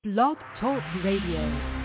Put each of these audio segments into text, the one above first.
Blog Talk Radio.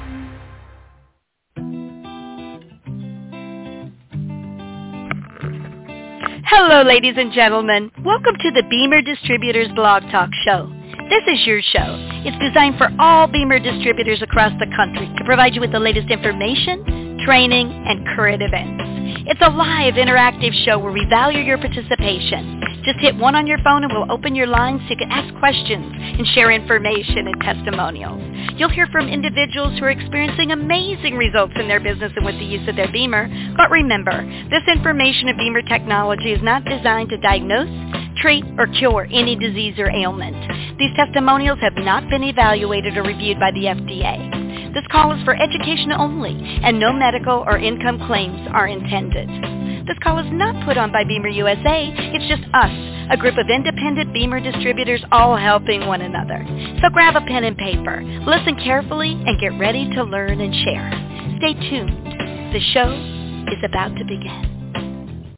Hello, ladies and gentlemen. Welcome to the Beamer Distributors Blog Talk Show. This is your show. It's designed for all Beamer distributors across the country to provide you with the latest information, training, and current events. It's a live, interactive show where we value your participation. Just hit 1 on your phone and we'll open your lines so you can ask questions and share information and testimonials. You'll hear from individuals who are experiencing amazing results in their business and with the use of their Beamer. But remember, this information of Beamer technology is not designed to diagnose, treat, or cure any disease or ailment. These testimonials have not been evaluated or reviewed by the FDA. This call is for education only, and no medical or income claims are intended. This call is not put on by Beamer USA. It's just us, a group of independent Beamer distributors all helping one another. So grab a pen and paper, listen carefully, and get ready to learn and share. Stay tuned. The show is about to begin.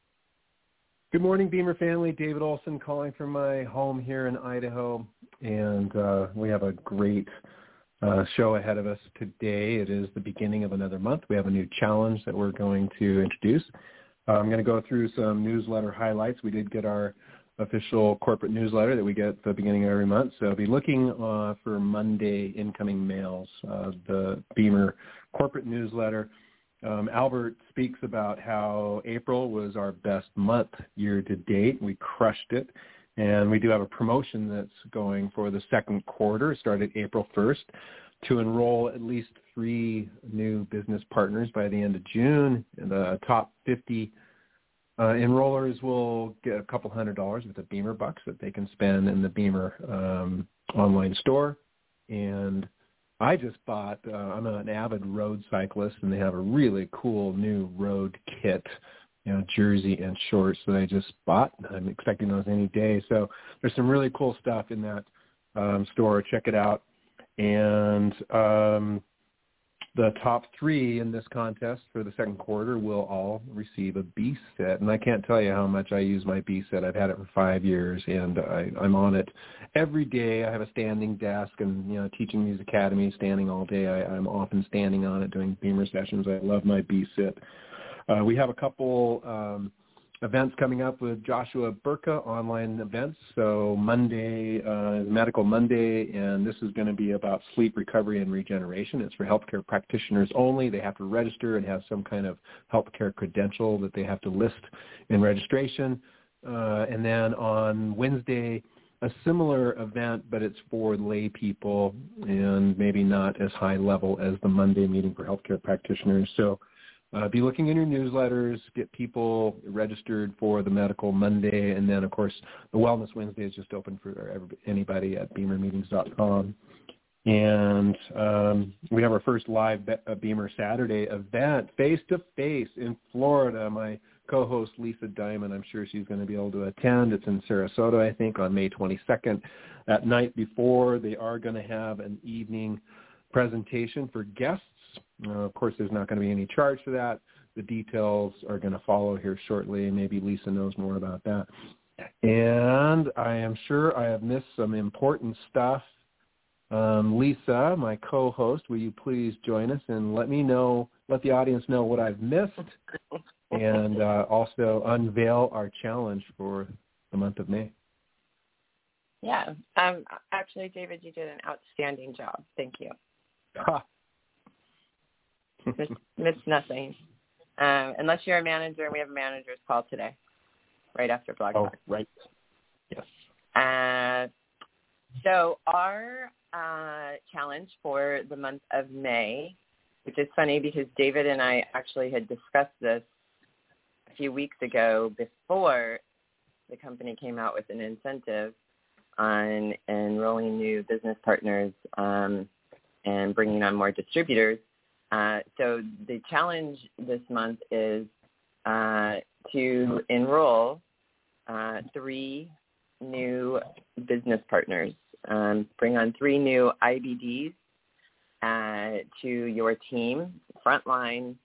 Good morning, Beamer family. David Olson calling from my home here in Idaho, and we have a great show ahead of us today. It is the beginning of another month. We have a new challenge that we're going to introduce. I'm going to go through some newsletter highlights. We did get our official corporate newsletter that we get at the beginning of every month, so I'll be looking for Monday incoming mails, the Beamer corporate newsletter. Albert speaks about how April was our best month year to date. We crushed it. And we do have a promotion that's going for the second quarter, started April 1st, to enroll at least 3 new business partners by the end of June. And the top 50 enrollers will get a couple $100 with the Beamer bucks that they can spend in the Beamer online store. And I just bought, I'm an avid road cyclist, and they have a really cool new road kit, jersey and shorts that I just bought. I'm expecting those any day. So there's some really cool stuff in that store. Check it out. And the top 3 in this contest for the second quarter will all receive a B set. And I can't tell you how much I use my B set. I've had it for 5 years, and I'm on it every day. I have a standing desk, and teaching these academies, standing all day. I'm often standing on it doing Beamer sessions. I love my B set. We have a couple events coming up with Joshua Burka, online events. So Monday, Medical Monday, and this is going to be about sleep recovery and regeneration. It's for healthcare practitioners only. They have to register and have some kind of healthcare credential that they have to list in registration. And then on Wednesday, a similar event, but it's for lay people and maybe not as high level as the Monday meeting for healthcare practitioners. So be looking in your newsletters, get people registered for the Medical Monday, and then, of course, the Wellness Wednesday is just open for anybody at beamermeetings.com. And we have our first live Beamer Saturday event, face-to-face in Florida. My co-host, Lisa Diamond, I'm sure she's going to be able to attend. It's in Sarasota, I think, on May 22nd. That night before, they are going to have an evening presentation for guests. Of course, there's not going to be any charge for that. The details are going to follow here shortly. Maybe Lisa knows more about that. And I am sure I have missed some important stuff. Lisa, my co-host, will you please join us and let the audience know what I've missed, and also unveil our challenge for the month of May? Yeah. Actually, David, you did an outstanding job. Thank you. Missed nothing. Unless you're a manager, and we have a manager's call today, right after Blog Talk. Oh, right. Yes. So our challenge for the month of May, which is funny because David and I actually had discussed this a few weeks ago before the company came out with an incentive on enrolling new business partners and bringing on more distributors. So the challenge this month is to enroll 3 new business partners. Bring on 3 new IBDs to your team, frontline,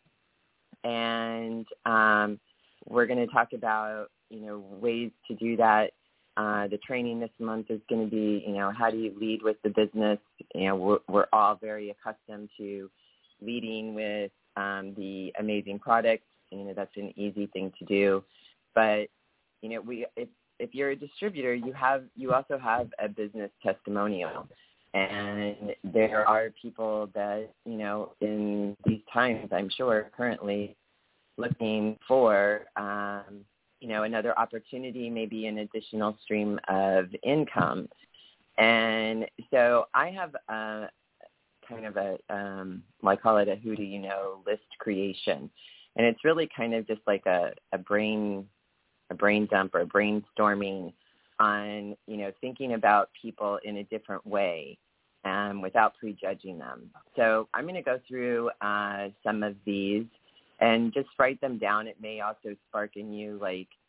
and we're going to talk about ways to do that The training this month is going to be, how do you lead with the business? We're all very accustomed to leading with the amazing product. That's an easy thing to do. But, if you're a distributor, you also have a business testimonial. And there are people that, in these times, I'm sure, currently looking for, another opportunity, maybe an additional stream of income. And so I have kind of I call it a who do you know list creation. And it's really kind of just like a brain dump or brainstorming on, thinking about people in a different way without prejudging them. So I'm going to go through some of these and just write them down. It may also spark in you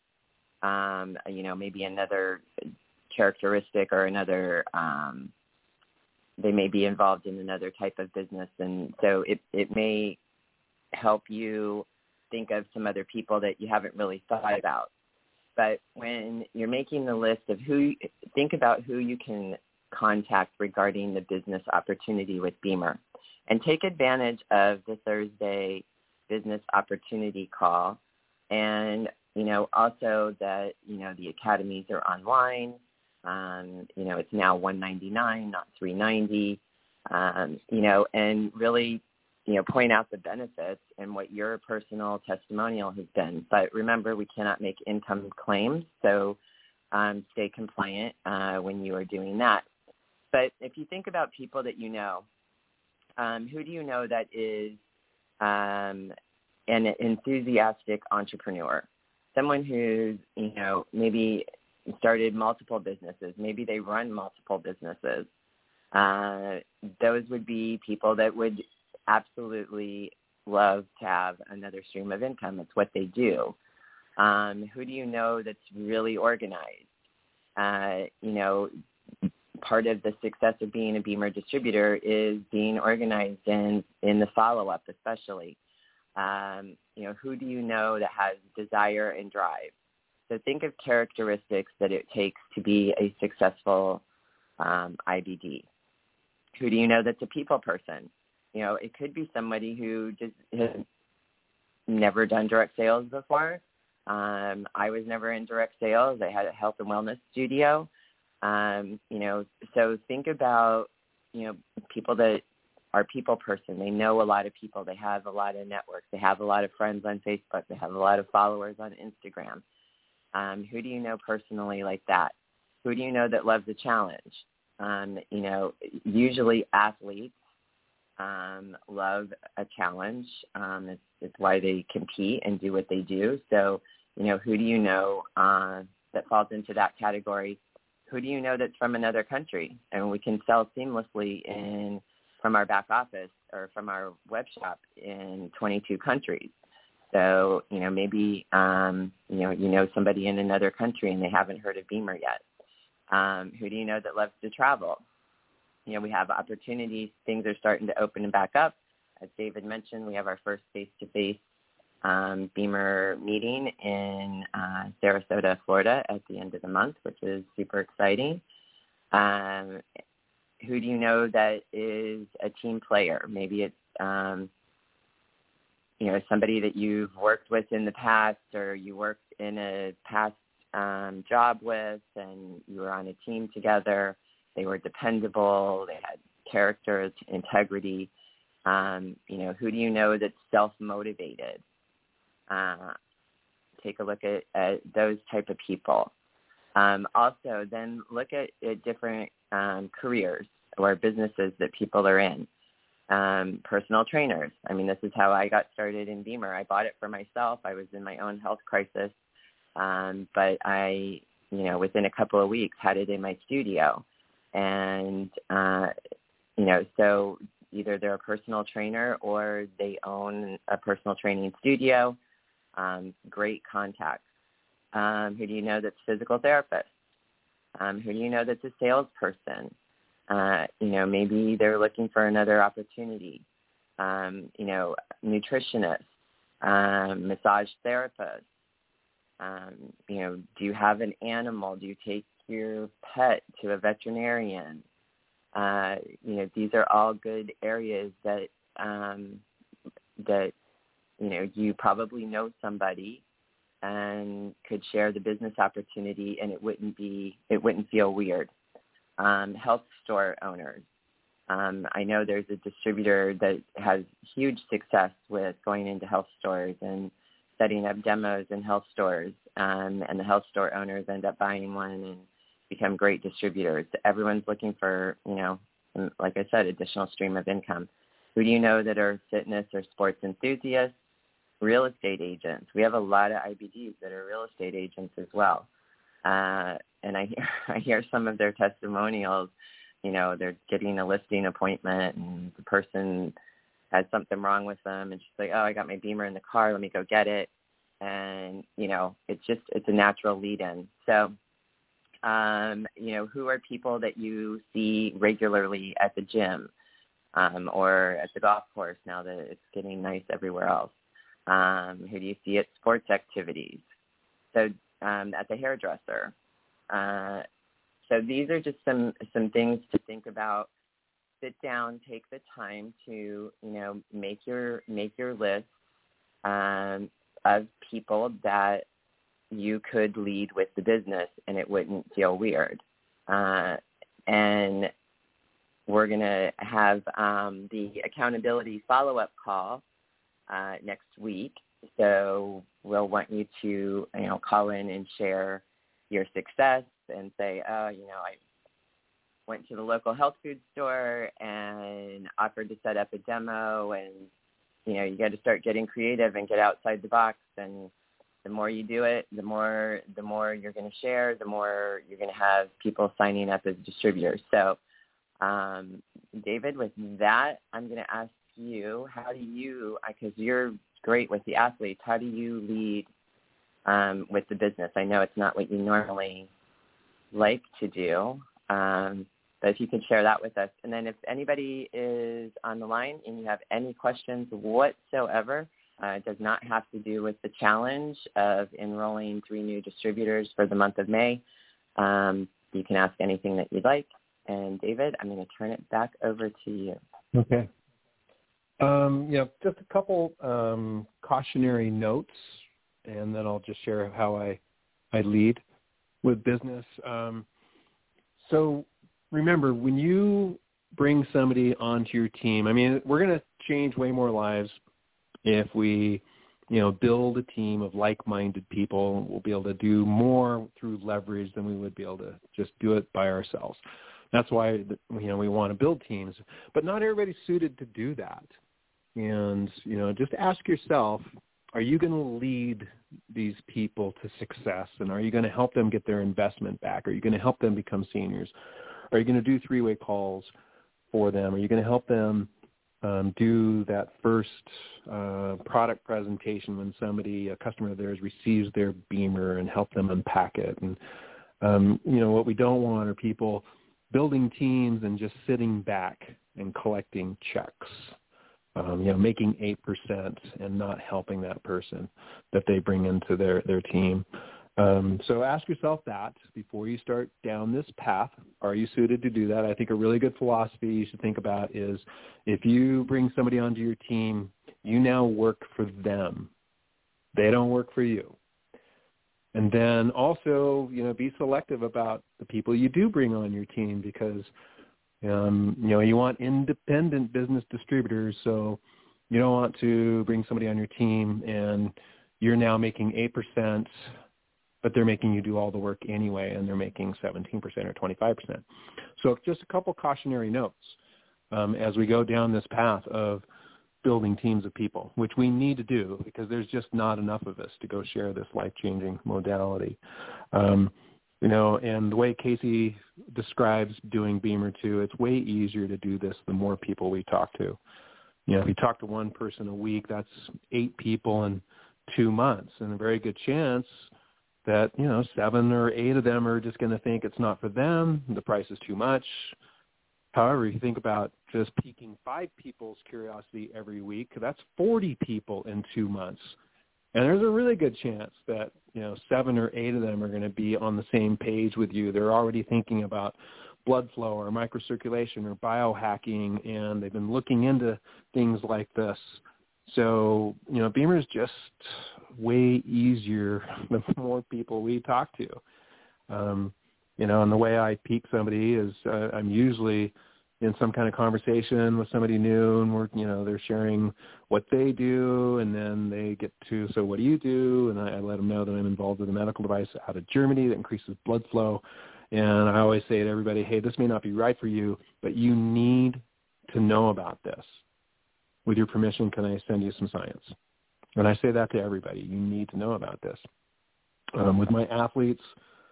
maybe another characteristic or another, they may be involved in another type of business. And so it may help you think of some other people that you haven't really thought about. But when you're making the list of think about who you can contact regarding the business opportunity with Beamer, and take advantage of the Thursday business opportunity call. And, also that, the academies are online. It's now $199, not $390, and really, point out the benefits and what your personal testimonial has been. But remember, we cannot make income claims, so stay compliant when you are doing that. But if you think about people that who do you know that is an enthusiastic entrepreneur? Someone who's, maybe started multiple businesses. Maybe they run multiple businesses. Those would be people that would absolutely love to have another stream of income. It's what they do. Who do you know that's really organized? Part of the success of being a Beamer distributor is being organized in the follow-up, especially. Who do you know that has desire and drive? So think of characteristics that it takes to be a successful IBD. Who do you know that's a people person? It could be somebody who just has never done direct sales before. I was never in direct sales. I had a health and wellness studio. So think about, people that are people person. They know a lot of people. They have a lot of networks. They have a lot of friends on Facebook. They have a lot of followers on Instagram. Who do you know personally like that? Who do you know that loves a challenge? Usually athletes love a challenge. It's why they compete and do what they do. So, who do you know that falls into that category? Who do you know that's from another country? And we can sell seamlessly from our back office or from our web shop in 22 countries. So, maybe, somebody in another country and they haven't heard of Beamer yet. Who do you know that loves to travel? We have opportunities. Things are starting to open back up. As David mentioned, we have our first face-to-face Beamer meeting in Sarasota, Florida at the end of the month, which is super exciting. Who do you know that is a team player? Maybe it's, somebody that you've worked with in the past, or you worked in a past job with, and you were on a team together. They were dependable. They had character, integrity. Who do you know that's self-motivated? Take a look at those type of people. Also, then look at different careers or businesses that people are in. Personal trainers. This is how I got started in Beamer. I bought it for myself. I was in my own health crisis. But I, within a couple of weeks had it in my studio. And, so either they're a personal trainer or they own a personal training studio. Great contacts. Who do you know that's a physical therapist? Who do you know that's a salesperson? Maybe they're looking for another opportunity. Nutritionist, massage therapist. Do you have an animal? Do you take, your pet to a veterinarian. These are all good areas that you probably know somebody and could share the business opportunity, and it wouldn't feel weird. Health store owners. I know there's a distributor that has huge success with going into health stores and setting up demos in health stores, and the health store owners end up buying one and become great distributors. Everyone's looking for, like I said, additional stream of income. Who do you know that are fitness or sports enthusiasts? Real estate agents. We have a lot of IBDs that are real estate agents as well. And I hear some of their testimonials. They're getting a listing appointment and the person has something wrong with them, and she's like, oh, I got my Beamer in the car, let me go get it. And, it's a natural lead-in. So, who are people that you see regularly at the gym or at the golf course now that it's getting nice everywhere else? Who do you see at sports activities? So at the hairdresser. So these are just some things to think about. Sit down, take the time to, make your list of people that you could lead with the business and it wouldn't feel weird. And we're going to have the accountability follow-up call next week. So we'll want you to, call in and share your success and say, I went to the local health food store and offered to set up a demo, and, you got to start getting creative and get outside the box. And the more you do it, the more you're going to share, the more you're going to have people signing up as distributors. So, David, with that, I'm going to ask you, how do you, because you're great with the athletes, how do you lead with the business? I know it's not what you normally like to do, but if you could share that with us. And then if anybody is on the line and you have any questions whatsoever, it does not have to do with the challenge of enrolling 3 new distributors for the month of May. You can ask anything that you'd like. And David, I'm going to turn it back over to you. Okay. Just a couple cautionary notes, and then I'll just share how I lead with business. So remember, when you bring somebody onto your team, we're going to change way more lives if we, build a team of like-minded people. We'll be able to do more through leverage than we would be able to just do it by ourselves. That's why, we want to build teams. But not everybody's suited to do that. And, just ask yourself, are you going to lead these people to success? And are you going to help them get their investment back? Are you going to help them become seniors? Are you going to do 3-way calls for them? Are you going to help them do that first product presentation when a customer of theirs receives their Beamer, and help them unpack it? And, what we don't want are people building teams and just sitting back and collecting checks, making 8% and not helping that person that they bring into their team. So ask yourself that before you start down this path. Are you suited to do that? I think a really good philosophy you should think about is, if you bring somebody onto your team, you now work for them. They don't work for you. And then also, be selective about the people you do bring on your team, because, you want independent business distributors. So you don't want to bring somebody on your team and you're now making 8%, but they're making you do all the work anyway, and they're making 17% or 25%. So just a couple cautionary notes as we go down this path of building teams of people, which we need to do because there's just not enough of us to go share this life-changing modality. And the way Casey describes doing Beamer 2, it's way easier to do this the more people we talk to. If you talk to one person a week, that's 8 people in 2 months, and a very good chance that, 7 or 8 of them are just going to think it's not for them, the price is too much. However, you think about just piquing 5 people's curiosity every week, that's 40 people in 2 months. And there's a really good chance that, 7 or 8 of them are going to be on the same page with you. They're already thinking about blood flow or microcirculation or biohacking, and they've been looking into things like this. So, Beamer is just way easier the more people we talk to. And the way I peak somebody is I'm usually in some kind of conversation with somebody new, and they're sharing what they do, and then they get to, so what do you do? And I let them know that I'm involved with a medical device out of Germany that increases blood flow. And I always say to everybody, hey, this may not be right for you, but you need to know about this. With your permission, can I send you some science? And I say that to everybody. You need to know about this. With my athletes,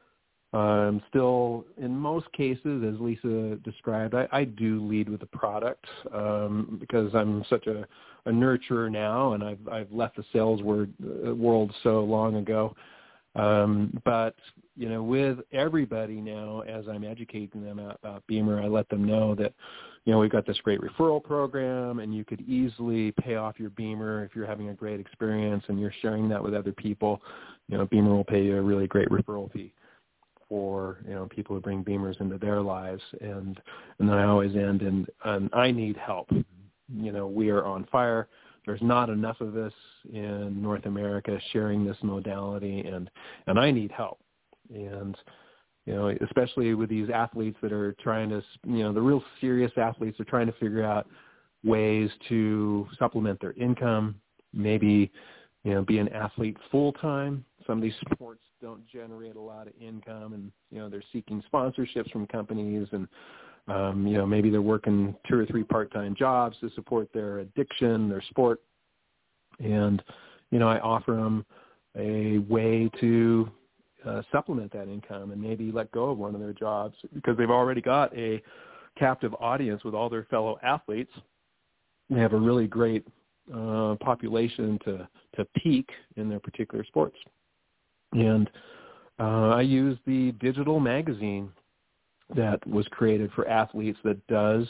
still, in most cases, as Lisa described, I do lead with the product because I'm such a nurturer now, and I've left the sales world so long ago. But, with everybody now, as I'm educating them about Beamer, I let them know that, we've got this great referral program, and you could easily pay off your Beamer if you're having a great experience and you're sharing that with other people. Beamer will pay you a really great referral fee for, people who bring Beamers into their lives. And then I always end in, I need help. We are on fire. There's not enough of us in North America sharing this modality, and I need help. And, especially with these athletes that are trying to, the real serious athletes are trying to figure out ways to supplement their income, maybe, be an athlete full-time. Some of these sports don't generate a lot of income, and, they're seeking sponsorships from companies, and, maybe they're working 2 or 3 part-time jobs to support their addiction, their sport. And, I offer them a way to supplement that income and maybe let go of one of their jobs because they've already got a captive audience with all their fellow athletes. They have a really great population to peak in their particular sports. And I use the digital magazine that was created for athletes that does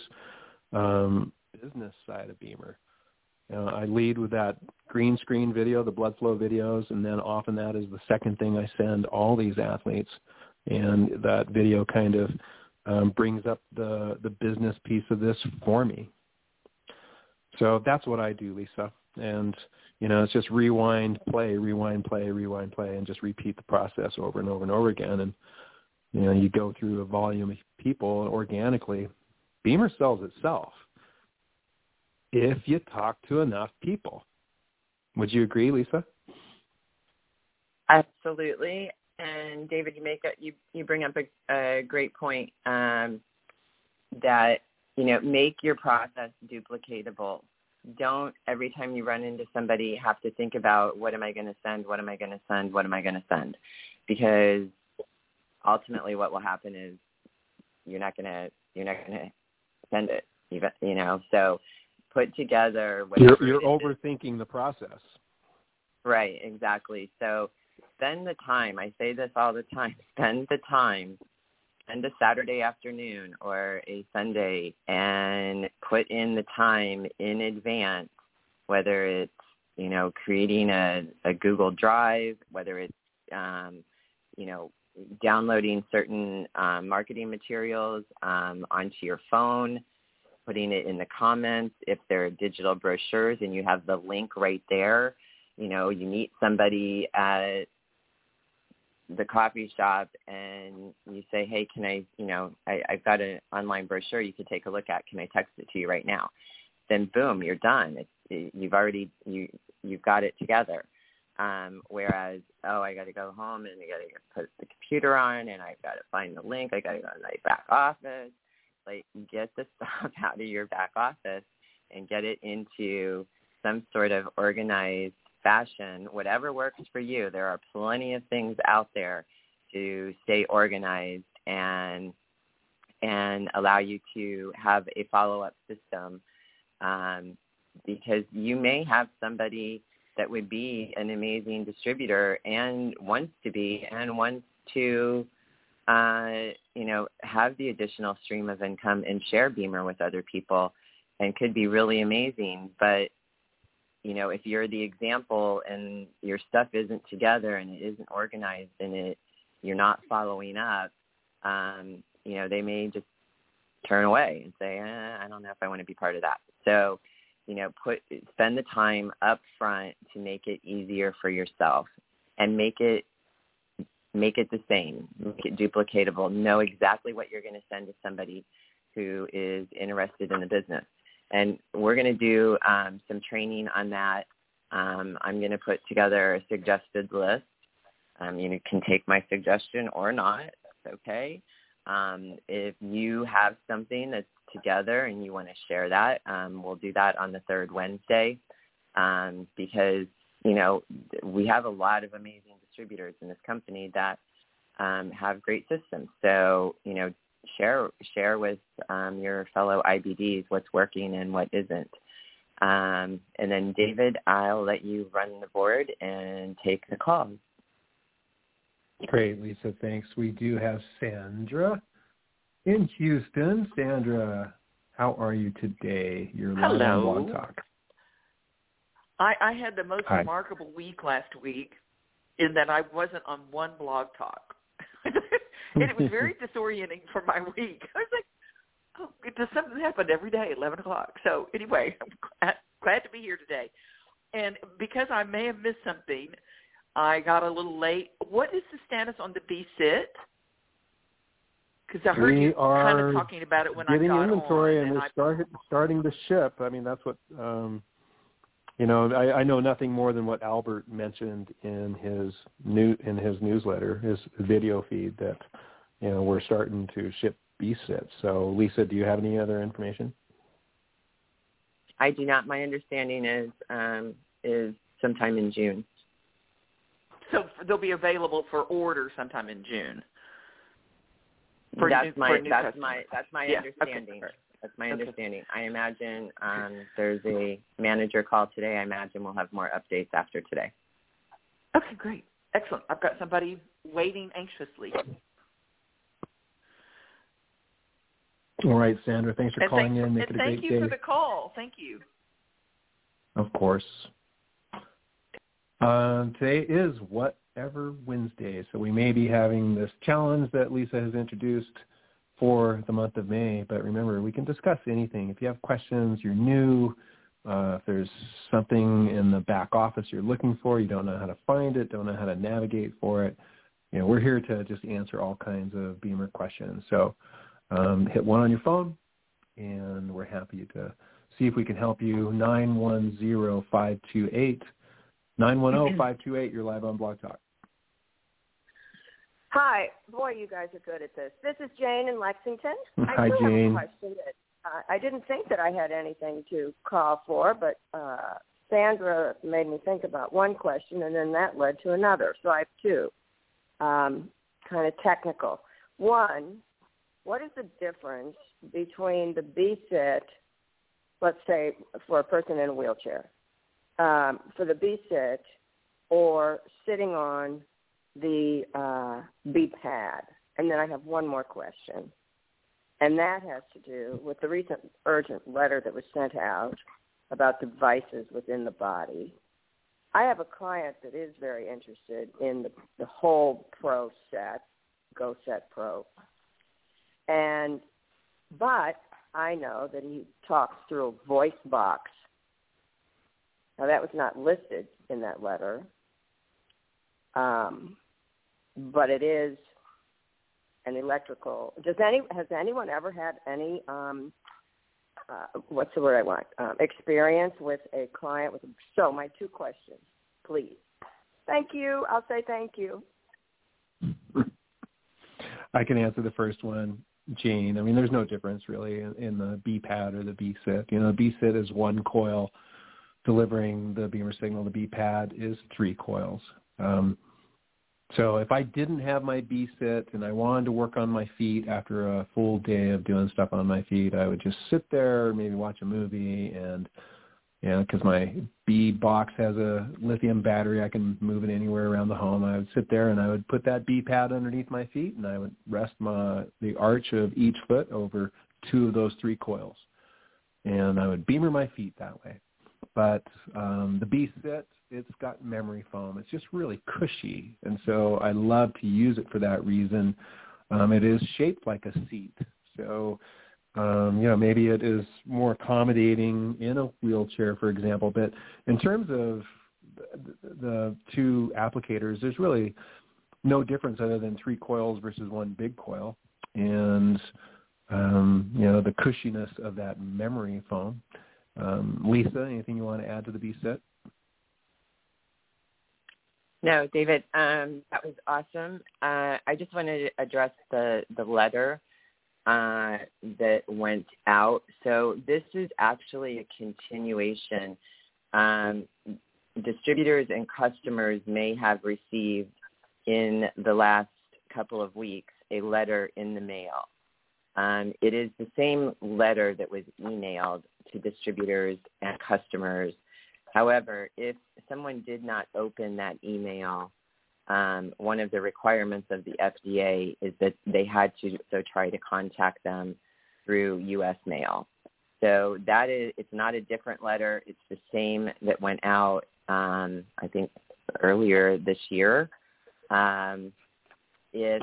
business side of Beamer. I lead with that green screen video, the blood flow videos, and then often that is the second thing I send all these athletes. And that video kind of brings up the business piece of this for me. So that's what I do, Lisa. And, it's just rewind, play, and just repeat the process over and over and over again. And, you go through a volume of people and organically. Beamer sells itself if you talk to enough people. Would you agree, Lisa? Absolutely. And David, you bring up a great point that, make your process duplicatable. Don't, every time you run into somebody, have to think about what am I going to send, what am I going to send, what am I going to send? Because ultimately what will happen is you're not going to send it, so put together. You're overthinking the process. Right, exactly. So spend the time. I say this all the time. Spend the time. Spend a Saturday afternoon or a Sunday and put in the time in advance, whether it's, creating a Google Drive, whether it's, downloading certain marketing materials onto your phone, putting it in the comments. If there are digital brochures and you have the link right there, you meet somebody at the coffee shop and you say, hey, can I've got an online brochure you could take a look at. Can I text it to you right now? Then boom, you're done. You've got it together. Whereas, I got to go home and I got to put the computer on and I've got to find the link. I got to go to my back office. Like, get the stuff out of your back office and get it into some sort of organized fashion, whatever works for you. There are plenty of things out there to stay organized and allow you to have a follow-up system because you may have somebody that would be an amazing distributor and wants to have the additional stream of income and share Beamer with other people and could be really amazing. But if you're the example and your stuff isn't together and it isn't organized and you're not following up, they may just turn away and say, I don't know if I want to be part of that. So, spend the time up front to make it easier for yourself and make it the same, make it duplicatable. Know exactly what you're going to send to somebody who is interested in the business. And we're going to do some training on that. I'm going to put together a suggested list. You can take my suggestion or not. That's okay. If you have something that's together and you want to share that, we'll do that on the third Wednesday because, we have a lot of amazing distributors in this company that have great systems. So, share with your fellow IBDs what's working and what isn't. And then, David, I'll let you run the board and take the calls. Great, Lisa. Thanks. We do have Sandra in Houston. Sandra, how are you today? You're live on Blog Talk. I had the most remarkable week last week in that I wasn't on one Blog Talk. And it was very disorienting for my week. I was like, does something happen every day at 11 o'clock? So anyway, I'm glad to be here today. And because I may have missed something, I got a little late. What is the status on the BSIT? Because I heard you kind of talking about it when I got getting inventory on. And we're starting to ship. I mean, that's what, I know nothing more than what Albert mentioned in his newsletter, his video feed, that, we're starting to ship BSIT. So, Lisa, do you have any other information? I do not. My understanding is sometime in June. So they'll be available for order sometime in June. That's my understanding. Okay. That's my understanding. I imagine there's a manager call today. I imagine we'll have more updates after today. Okay, great. Excellent. I've got somebody waiting anxiously. All right, Sandra, thanks for calling in. Make it a great day. Thank you for the call. Thank you. Of course. Today is Whatever Wednesday, so we may be having this challenge that Lisa has introduced for the month of May. But remember, we can discuss anything. If you have questions, you're new, if there's something in the back office you're looking for, you don't know how to find it, don't know how to navigate for it, we're here to just answer all kinds of Beamer questions. So hit 1 on your phone, and we're happy to see if we can help you. 910-528. 910-528, you're live on Blog Talk. Hi. Boy, you guys are good at this. This is Jane in Lexington. Hi, Jane. I have a question that I didn't think that I had anything to call for, but Sandra made me think about one question, and then that led to another. So I have two, kind of technical. One, what is the difference between the BSIT, let's say for a person in a wheelchair, for the BSIT or sitting on the B-pad? And then I have one more question, and that has to do with the recent urgent letter that was sent out about devices within the body. I have a client that is very interested in the whole Pro set, Go Set Pro, but I know that he talks through a voice box. Now, that was not listed in that letter, but it is an electrical. Has anyone ever had any, what's the word I want, experience with a client with so my two questions, please. Thank you. I'll say thank you. I can answer the first one, Jane. I mean, there's no difference really in the B-pad or the B-sit. The B-sit is one coil delivering the Beamer signal. The B-pad is 3 coils. So if I didn't have my B-sit and I wanted to work on my feet after a full day of doing stuff on my feet, I would just sit there, maybe watch a movie, and because my B-box has a lithium battery, I can move it anywhere around the home. I would sit there and I would put that B-pad underneath my feet, and I would rest the arch of each foot over 2 of those 3 coils, and I would Beamer my feet that way. but the B-Sit, it's got memory foam. It's just really cushy, and so I love to use it for that reason. It is shaped like a seat, so maybe it is more accommodating in a wheelchair, for example. But in terms of the two applicators, there's really no difference other than 3 coils versus 1 big coil, and the cushiness of that memory foam. Lisa, anything you want to add to the B-Sit? No, David, that was awesome. I just wanted to address the letter that went out. So this is actually a continuation. Distributors and customers may have received in the last couple of weeks a letter in the mail. It is the same letter that was emailed to distributors and customers. However, if someone did not open that email, one of the requirements of the FDA is that they had to try to contact them through U.S. mail. So it's not a different letter. It's the same that went out, I think, earlier this year. It's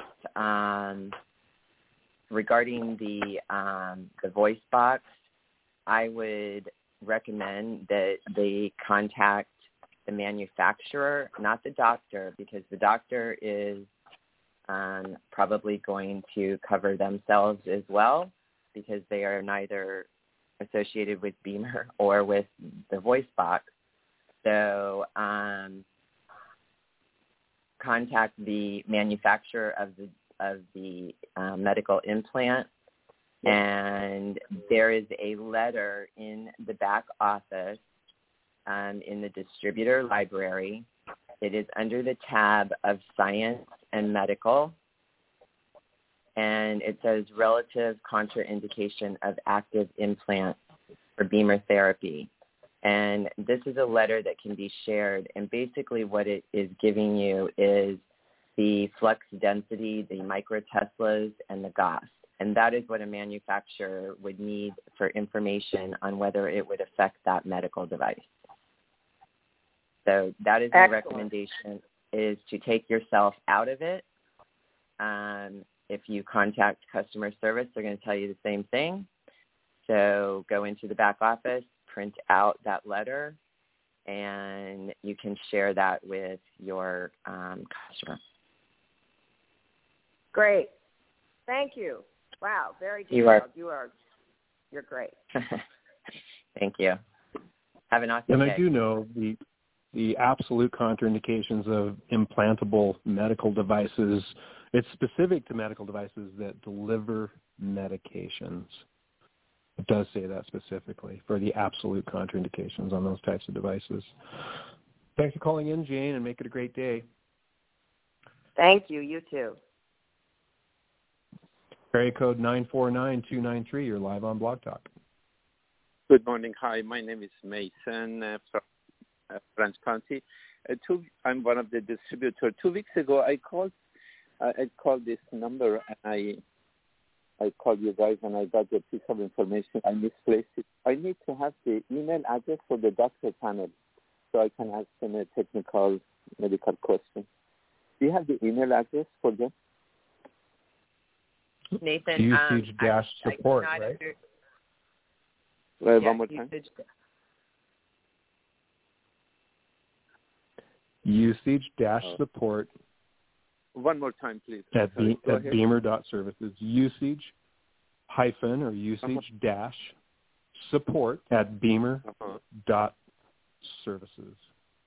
regarding the voice box. I would recommend that they contact the manufacturer, not the doctor, because the doctor is probably going to cover themselves as well, because they are neither associated with BEMER or with the voice box. So contact the manufacturer of the medical implant, and there is a letter in the back office in the distributor library. It is under the tab of Science and Medical, and it says relative contraindication of active implant for BEMER therapy. And this is a letter that can be shared, and basically what it is giving you is the flux density, the microteslas, and the Gauss. And that is what a manufacturer would need for information on whether it would affect that medical device. So that is my recommendation, is to take yourself out of it. If you contact customer service, they're going to tell you the same thing. So go into the back office, print out that letter, and you can share that with your customer. Great. Thank you. Wow, very detailed. You're great. Thank you. Have an awesome day. And I do know the absolute contraindications of implantable medical devices. It's specific to medical devices that deliver medications. It does say that specifically for the absolute contraindications on those types of devices. Thanks for calling in, Jane, and make it a great day. Thank you. You too. Area code 949-293. You're live on Blog Talk. Good morning. Hi, my name is Mason from Orange County. I'm one of the distributors. 2 weeks ago, I called this number, and I called you guys, and I got a piece of information. I misplaced it. I need to have the email address for the doctor panel so I can ask them a technical medical question. Do you have the email address for them? Nathan, usage-support, right? One more time. Usage-support. One more time, please. At BEMER.services. Usage-support at BEMER.services.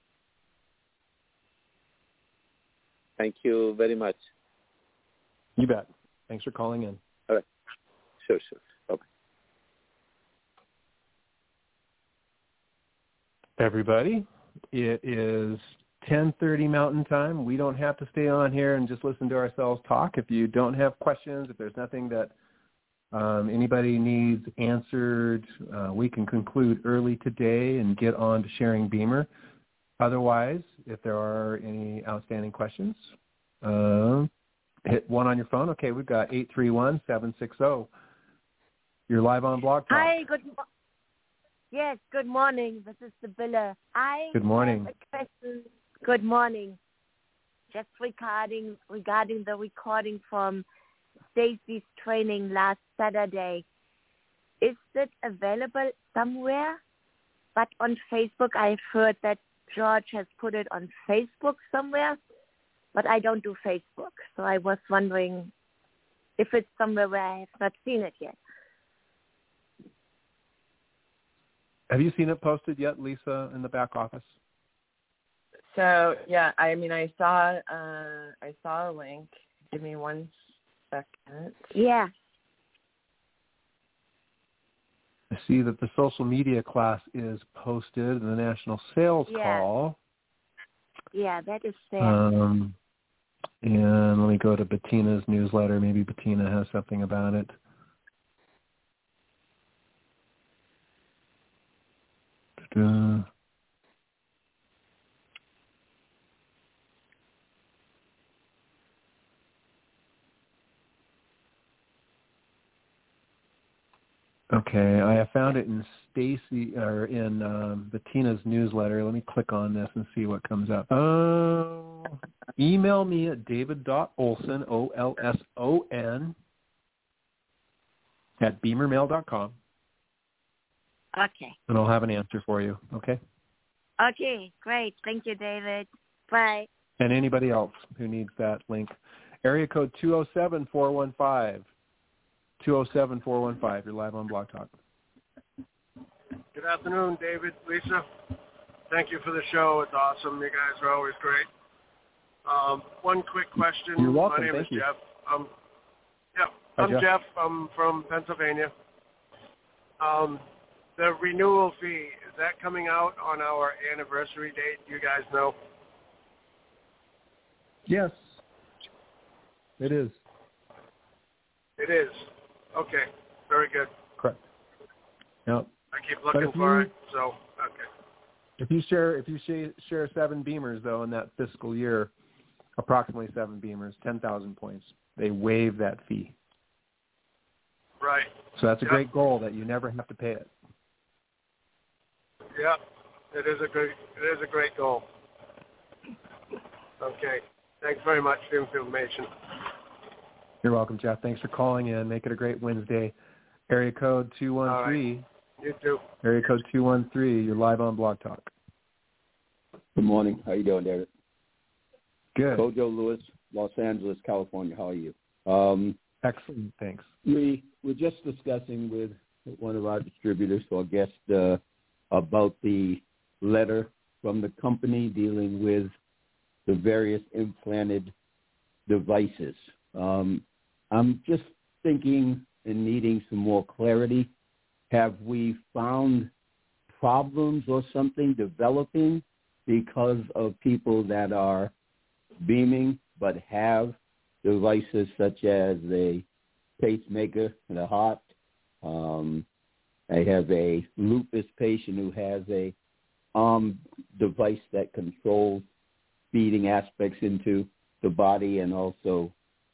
Thank you very much. You bet. Thanks for calling in. All right. Sure. Okay. Everybody, it is 10:30 Mountain Time. We don't have to stay on here and just listen to ourselves talk. If you don't have questions, if there's nothing that anybody needs answered, we can conclude early today and get on to sharing BEMER. Otherwise, if there are any outstanding questions, hit 1 on your phone. Okay, we've got 831-760. You're live on Blog Talk. Hi, good. Yes, good morning. This is Sibylla. Good morning. Have a question. Good morning. Just regarding the recording from Stacy's training last Saturday. Is it available somewhere? But on Facebook, I've heard that George has put it on Facebook somewhere, but I don't do Facebook. So I was wondering if it's somewhere where I have not seen it yet. Have you seen it posted yet, Lisa, in the back office? So yeah, I mean, I saw a link. Give me 1 second. Yeah. I see that the social media class is posted in the national sales call. Yeah, that is fair. And let me go to Bettina's newsletter. Maybe Bettina has something about it. Okay, I have found it in Bettina's newsletter. Let me click on this and see what comes up. Email me at david.olson, Olson, at beamermail.com. Okay. And I'll have an answer for you, okay? Okay, great. Thank you, David. Bye. And anybody else who needs that link. Area code 207-415. 207-415. You're live on Blog Talk. Good afternoon, David, Lisa. Thank you for the show. It's awesome. You guys are always great. One quick question. You're welcome. My name Thank is you. Jeff. Hi, I'm Jeff. I'm from Pennsylvania. The renewal fee, is that coming out on our anniversary date? You guys know? Yes. It is. It is. Okay. Very good. Correct. Yep. I keep looking for it, so okay. If you share 7 Beamers, though, in that fiscal year, approximately 7 Beamers, 10,000 points, they waive that fee. Right. So that's a great goal that you never have to pay it. Yeah, it is a great goal. Okay. Thanks very much for the information. You're welcome, Jeff. Thanks for calling in. Make it a great Wednesday. Area code 213. Right. You too. Area code 213. You're live on Blog Talk. Good morning. How you doing, David? Good. Kojo Lewis, Los Angeles, California. How are you? Excellent. Thanks. We were just discussing with one of our distributors, or guest, about the letter from the company dealing with the various implanted devices. I'm just thinking and needing some more clarity. Have we found problems or something developing because of people that are beaming but have devices such as a pacemaker in the heart? I have a lupus patient who has a arm device that controls feeding aspects into the body, and also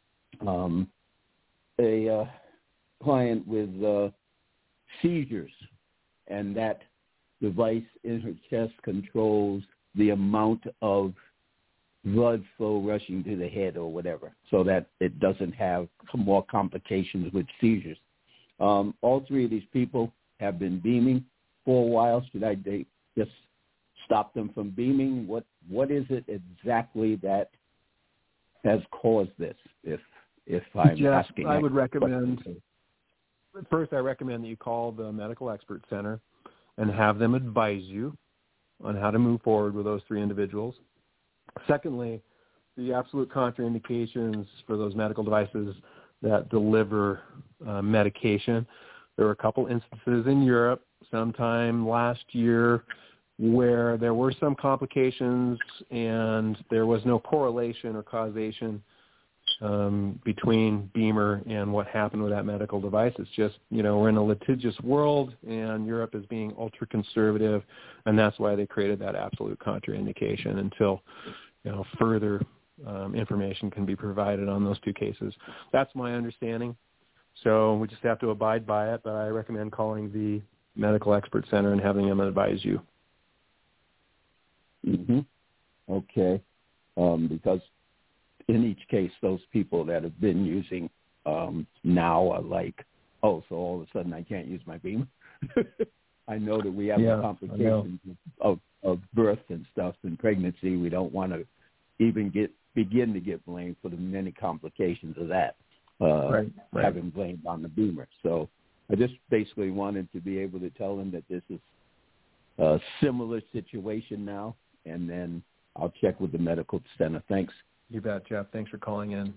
a client with seizures, and that device in her chest controls the amount of blood flow rushing to the head or whatever, so that it doesn't have more complications with seizures. All 3 of these people have been beaming for a while. Should I just stop them from beaming? What is it exactly that has caused this, if I'm Jeff, asking? I would recommend, first I recommend that you call the Medical Expert Center and have them advise you on how to move forward with those 3 individuals. Secondly, the absolute contraindications for those medical devices that deliver medication. There were a couple instances in Europe sometime last year where there were some complications and there was no correlation or causation between Beamer and what happened with that medical device. It's just, we're in a litigious world and Europe is being ultra conservative, and that's why they created that absolute contraindication until, further information can be provided on those 2 cases. That's my understanding. So we just have to abide by it, but I recommend calling the medical expert center and having them advise you. Mm-hmm. Okay. Because in each case, those people that have been using now are like, oh, so all of a sudden I can't use my Beamer. I know that we have the complications of birth and stuff and pregnancy. We don't want to even begin to get blamed for the many complications of that, having blamed on the Beamer. So I just basically wanted to be able to tell them that this is a similar situation now, and then I'll check with the medical center. Thanks. You bet, Jeff. Thanks for calling in.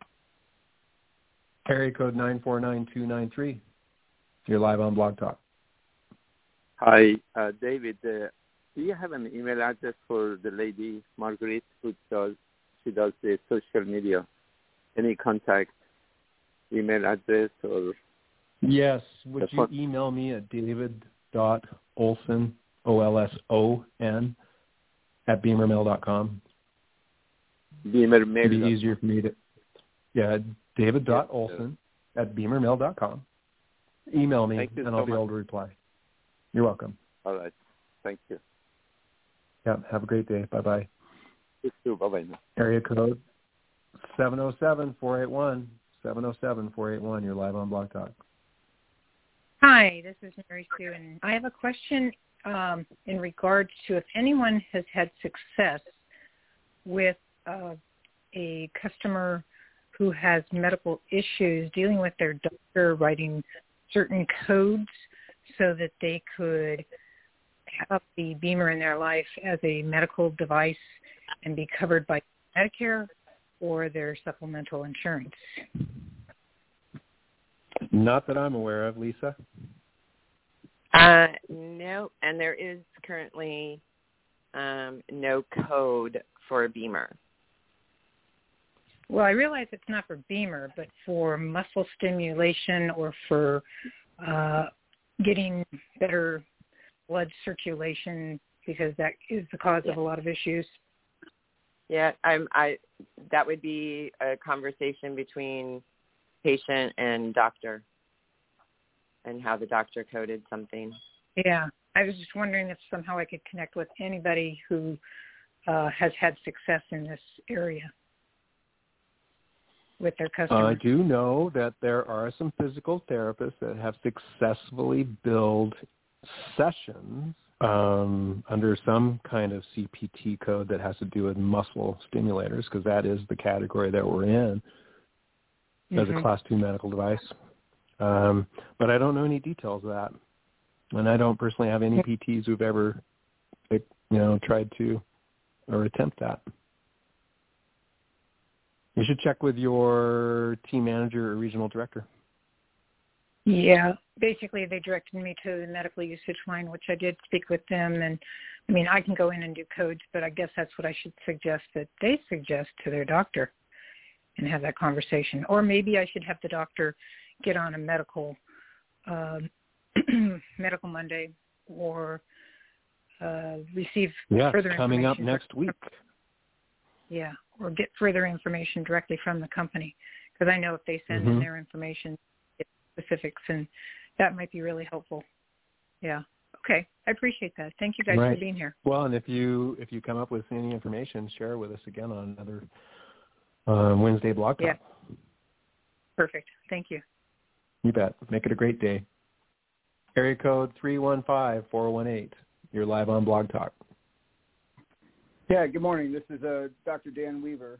Area code 949293. You're live on Blog Talk. Hi, David. Do you have an email address for the lady Marguerite who does the social media? Any contact email address or? Yes. Would you email me at david.olson, OLSON, at beamermail.com? Beamermail. It'd be easier for me to. Yeah, david.olson at beamermail.com. Email me, and I'll be able to reply. You're welcome. All right. Thank you. Yeah, have a great day. Bye-bye. You too. Bye-bye. Area code 707-481. 707-481. You're live on Blog Talk. Hi, this is Mary Sue, and I have a question in regards to if anyone has had success with a customer who has medical issues dealing with their doctor writing certain codes so that they could have the Beamer in their life as a medical device and be covered by Medicare or their supplemental insurance. Not that I'm aware of, Lisa. No, and there is currently no code for a Beamer. Well, I realize it's not for Beamer, but for muscle stimulation or for getting better blood circulation, because that is the cause of a lot of issues. Yeah, that would be a conversation between patient and doctor and how the doctor coded something. Yeah, I was just wondering if somehow I could connect with anybody who has had success in this area with their customers. I do know that there are some physical therapists that have successfully billed sessions under some kind of CPT code that has to do with muscle stimulators, because that is the category that we're in as a Class 2 medical device. But I don't know any details of that. And I don't personally have any PTs who've ever, tried to or attempt that. You should check with your team manager or regional director. Yeah, basically they directed me to the medical usage line, which I did speak with them. And, I mean, I can go in and do codes, but I guess that's what I should suggest that they suggest to their doctor and have that conversation. Or maybe I should have the doctor get on a medical medical Monday or receive further information. Coming up next week. Yeah, or get further information directly from the company, because I know if they send in their information, it's specifics, and that might be really helpful. Yeah. Okay. I appreciate that. Thank you guys for being here. Well, and if you come up with any information, share it with us again on another Wednesday Blog Talk. Yeah. Perfect. Thank you. You bet. Make it a great day. Area code 315-418. You're live on Blog Talk. Yeah, good morning. This is Dr. Dan Weaver.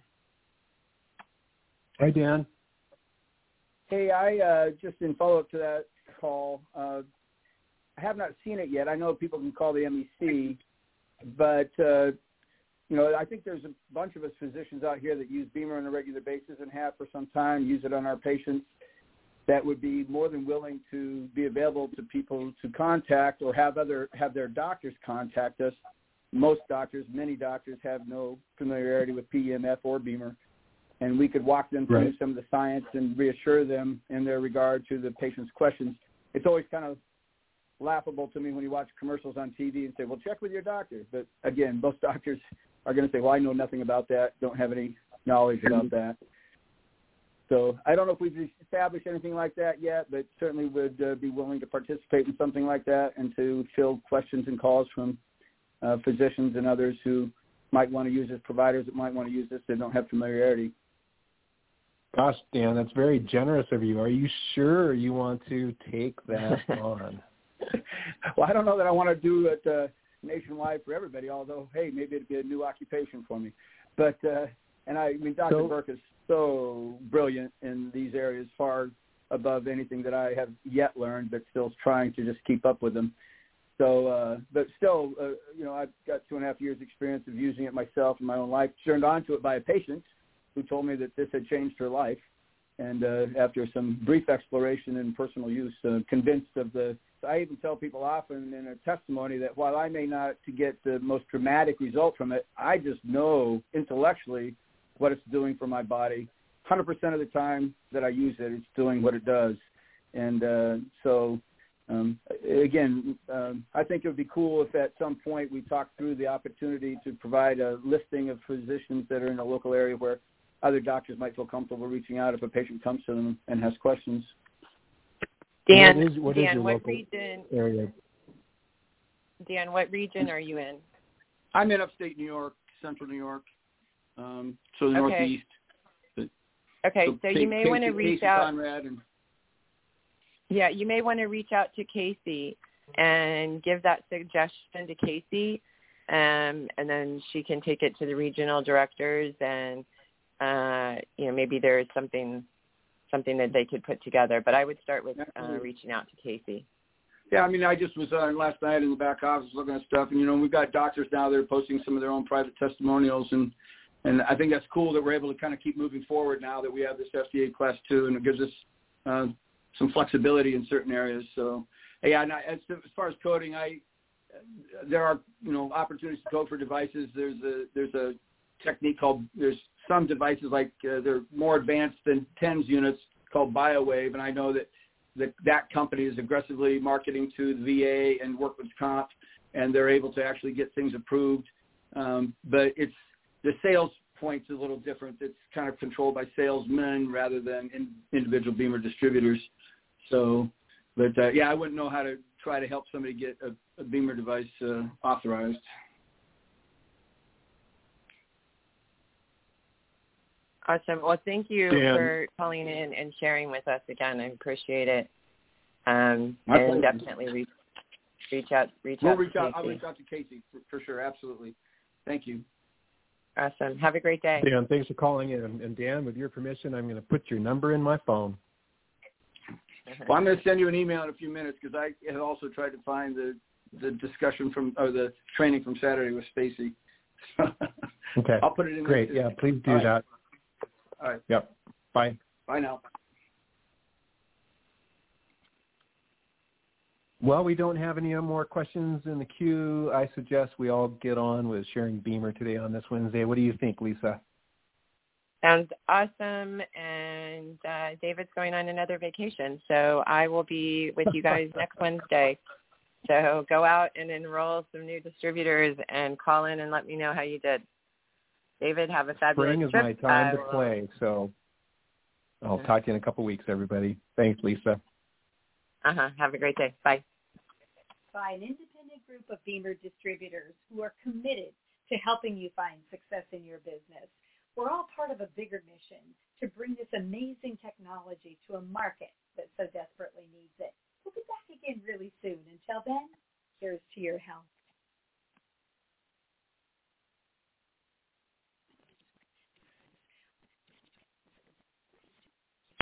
Hi, Dan. Hey, I just in follow-up to that call, I have not seen it yet. I know people can call the MEC, but, I think there's a bunch of us physicians out here that use Beamer on a regular basis and have for some time, use it on our patients, that would be more than willing to be available to people to contact or have their doctors contact us. Most doctors, many doctors, have no familiarity with PEMF or Beamer, and we could walk them through some of the science and reassure them in their regard to the patient's questions. It's always kind of laughable to me when you watch commercials on TV and say, well, check with your doctor. But, again, most doctors are going to say, well, I know nothing about that, don't have any knowledge about that. So I don't know if we've established anything like that yet, but certainly would be willing to participate in something like that and to field questions and calls from physicians and others who might want to use this, providers that might want to use this that don't have familiarity. Gosh, Dan, that's very generous of you. Are you sure you want to take that on? Well, I don't know that I want to do it nationwide for everybody, although, hey, maybe it'd be a new occupation for me. But, Dr. Burke is so brilliant in these areas, far above anything that I have yet learned, but still trying to just keep up with them. So, but still, I've got 2.5 years experience of using it myself in my own life, turned on to it by a patient who told me that this had changed her life. And after some brief exploration and personal use, convinced of I even tell people often in a testimony that while I may not get the most dramatic result from it, I just know intellectually what it's doing for my body. 100% of the time that I use it, it's doing what it does. And I think it would be cool if at some point we talk through the opportunity to provide a listing of physicians that are in a local area where other doctors might feel comfortable reaching out if a patient comes to them and has questions. Dan, what region are you in? I'm in upstate New York, central New York, so the Northeast. Okay, so you may want to reach out. Yeah, you may want to reach out to Casey and give that suggestion to Casey, and then she can take it to the regional directors, and maybe there is something that they could put together. But I would start with reaching out to Casey. Yeah, I just was last night in the back office looking at stuff, and we've got doctors now that are posting some of their own private testimonials, and I think that's cool that we're able to kind of keep moving forward now that we have this FDA Class 2, and it gives us some flexibility in certain areas. So, yeah, and as far as coding, there are opportunities to code for devices. There's a technique there's some devices like they're more advanced than TENS units called BioWave, and I know that company is aggressively marketing to the VA and workman's comp, and they're able to actually get things approved. But it's the sales point's a little different. It's kind of controlled by salesmen rather than individual BEMER distributors. So, but I wouldn't know how to try to help somebody get a BEMER device authorized. Awesome. Well, thank you for calling in and sharing with us again. I appreciate it. And definitely reach out. I'll reach out to Casey for sure. Absolutely. Thank you. Awesome. Have a great day. Dan, thanks for calling in. And Dan, with your permission, I'm going to put your number in my phone. Well, I'm going to send you an email in a few minutes because I had also tried to find the discussion the training from Saturday with Stacy. Okay. I'll put it in. Great. Yeah, please do that. All right. Yep. Bye. Bye now. Well, we don't have any more questions in the queue. I suggest we all get on with sharing BEMER today on this Wednesday. What do you think, Lisa? Sounds awesome. And David's going on another vacation, so I will be with you guys next Wednesday. So go out and enroll some new distributors and call in and let me know how you did. David, have a fabulous trip. Spring is my time to play, so I'll talk to you in a couple weeks, everybody. Thanks, Lisa. Have a great day. Bye. By an independent group of BEMER distributors who are committed to helping you find success in your business. We're all part of a bigger mission to bring this amazing technology to a market that so desperately needs it. We'll be back again really soon. Until then, here's to your health.